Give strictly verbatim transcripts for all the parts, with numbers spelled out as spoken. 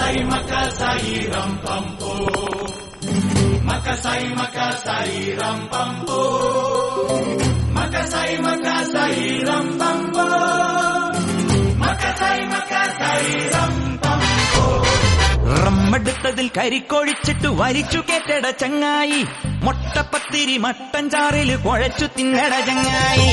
Makasai makasai ram pampo, makasai makasai ram pampo, makasai makasai ram pampo, makasai makasai ram pampo. റമ്മെടുത്തതിൽ കരിക്കൊഴിച്ചിട്ട് വരിച്ചു കേട്ടട ചങ്ങായി, മൊട്ടപ്പത്തിരി mutton ചാറില് കുഴച്ചു തിന്നട ചങ്ങായി.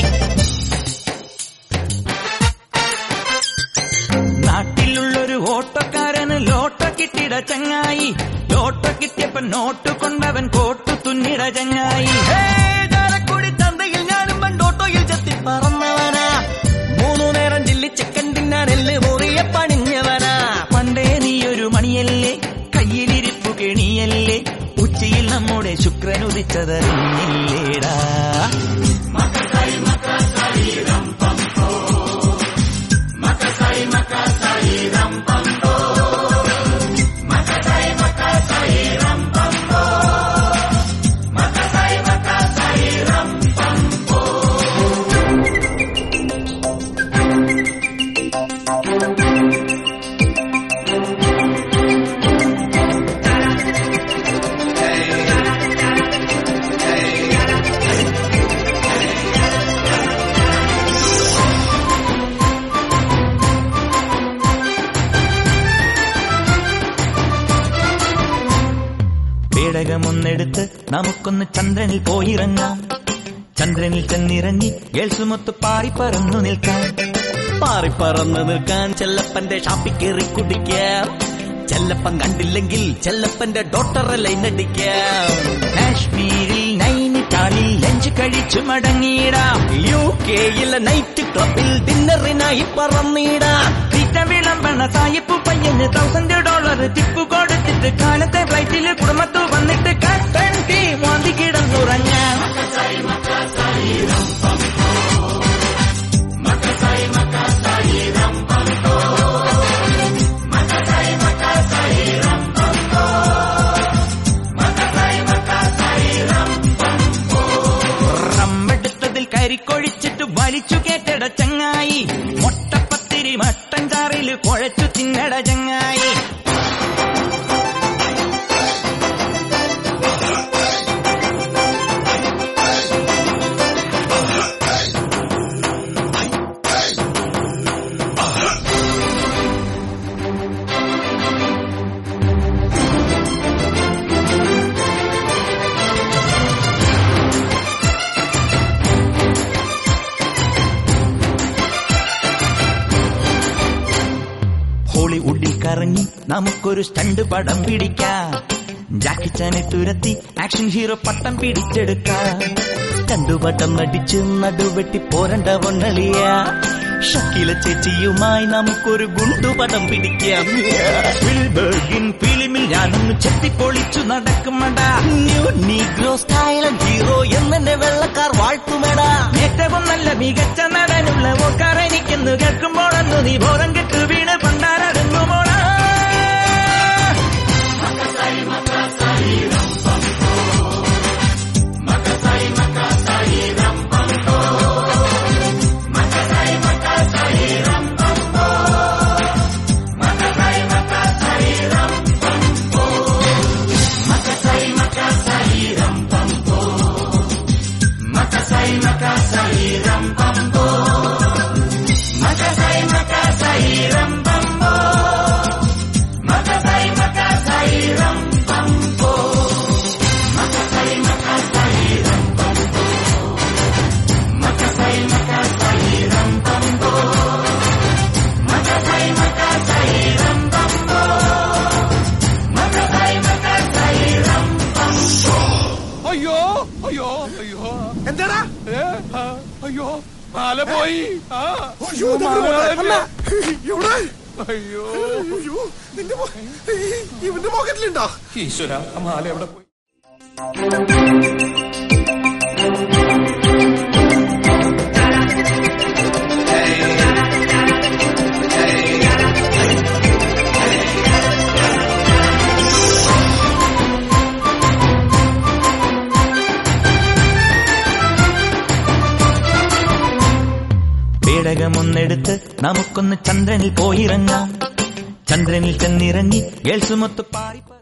നാട്ടിലുള്ളൊരു ഓട്ടക്കാരന് ലോട്ട കിട്ടിട ചങ്ങായി, ലോട്ട കിട്ടിയപ്പോ not കൊണ്ടവൻ Kottu തുന്നിട ചങ്ങായി. ചാലക്കുടി ചന്തയിൽ ഞാനും പണ്ടോട്ടോയിൽ ചെത്തി പറന്നവനാ, മൂന്നു നേരം ജില്ലി ചിക്കൻ തിന്നാൻ എല്ല് മുറിയ പണിഞ്ഞവനാ. പണ്ടേ നീയൊരു മണിയല്ലേ, കയ്യിലിരിപ്പു കെണിയല്ലേ, ഉച്ചയിൽ നമ്മുടെ ശുക്രൻ ഉദിച്ചതറിഞ്ഞില്ലേടാ. മക്കസായി മക്കസായി രം പംപോ, മക്കസായി മക്കസായി രം പംപോ, മക്കസായി മക്കസായി രം പംപോ, മക്കസായി മക്കസായി രം പംപോ. പേടകമൊന്നെടുത്ത് നമുക്കൊന്ന് ചന്ദ്രനിൽ പോയിറങ്ങാം, ചന്ദ്രനിൽ ചെന്നിറങ്ങി ഗേൾസുമൊത്ത് പാറിപ്പറന്നു നിൽക്കാം. പാറിപ്പറന്നു നിൽക്കാൻ ചെല്ലപ്പന്റെ ഷാപ്പിൽ കയറി കുടിക്കാം, ചെല്ലപ്പൻ കണ്ടില്ലെങ്കിൽ ചെല്ലപ്പന്റെ ഡോട്ടറെ ലൈനടിക്കാം. കാശ്മീരിൽ നൈനിറ്റാളിൽ ലഞ്ച് കഴിച്ചു മടങ്ങിയിടാം, യു കെയിലെ നൈറ്റ് ക്ലബിൽ ഡിന്നറിനായി പറന്നിടാം. തീറ്റ വിളമ്പണ സായിപ്പ് പയ്യന് തൗസൻഡ് ഡോളർ ടിപ്പ് കൊടുത്തിട്ട് കാലത്തെ ഫ്ലൈറ്റിൽ കുടുംബത്തു വന്നിട്ട് കട്ടൻ ടീ വാന്തി കിടന്നുറങ്ങാം. മക്കസായി മക്കസായി രം പംപോ, മക്കസായി മക്കസായി രം പംപോ, മക്കസായി മക്കസായി രം പംപോ, മക്കസായി മക്കസായി രം പംപോ. റമ്മെടുത്തതിൽ കരിക്കൊഴിച്ചിട്ട് വലിച്ചു കേട്ടട ചങ്ങായി, മൊട്ടപ്പത്തിരി മട്ടൻ ചാറില് കുഴച്ചു തിന്നട ചങ്ങായി. ഹോളിവുഡിൽ കറങ്ങി നമുക്കൊരു സ്റ്റണ്ട് പടം പിടിക്കാം, ജാക്കിച്ചാനെ തുരത്തി ആക്ഷൻ ഹീറോ പട്ടം പിടിച്ചെടുക്കാം. സ്റ്റണ്ടുപട്ടം നടിച്ച് നടുവെട്ടി പോരണ്ട വണ്ണളിയ, ഷക്കീല ചേച്ചിയുമായി നമുക്കൊരു ഗുണ്ടുപടം പിടിക്കാം. സ്പിൽബർഗിൻ ഫിലിമിൽ ഞാനൊന്ന് ചെത്തിപ്പൊളിച്ചു നടക്കുമടാ, ന്യൂ നീഗ്രോ സ്റ്റൈലൻ ഹീറോ എന്നെ വെള്ളക്കാർ വാഴ്ത്തുമടാ. ഏറ്റവും നല്ല മികച്ച നടനുള്ള ഓക്കാർ എനിക്കെന്ന് കേൾക്കുമ്പോഴെന്നു നീ ബോധം കെട്ടു വീണ് പണ്ടാരടുങ്ങുമോടാ. മക്കസായി മക്കസായി രം പംപോ, മക്കസായി മക്കസായി രം പംപോ, മക്കസായി മക്കസായി രം പംപോ, മക്കസായി മക്കസായി രം പംപോ, മക്കസായി മക്കസായി രം പംപോ, മക്കസായി മക്കസായി രം പംപോ, മക്കസായി മക്കസായി രം പംപോ, മക്കസായി മക്കസായി രം പംപോ, മക്കസായി മക്കസായി രം പംപോ, മക്കസായി മക്കസായി രം പംപോ, മക്കസായി മക്കസായി രം പംപോ, മക്കസായി മക്കസായി രം പംപോ. അയ്യോ അയ്യോ അയ്യോ എന്താടാ? അയ്യോ മാല പോയി. അയ്യോ അയ്യോ ഇവന്റെ പോക്കറ്റിലുണ്ടോ? ഈശ്വര, മാല എവിടെ പോയി? പേടകമൊന്നെടുത്ത് നമുക്കൊന്ന് ചന്ദ്രനിൽ പോയിറങ്ങാം, ചന്ദ്രനിൽ ചെന്നിറങ്ങി ഗേൾസുമൊത്ത് പാറി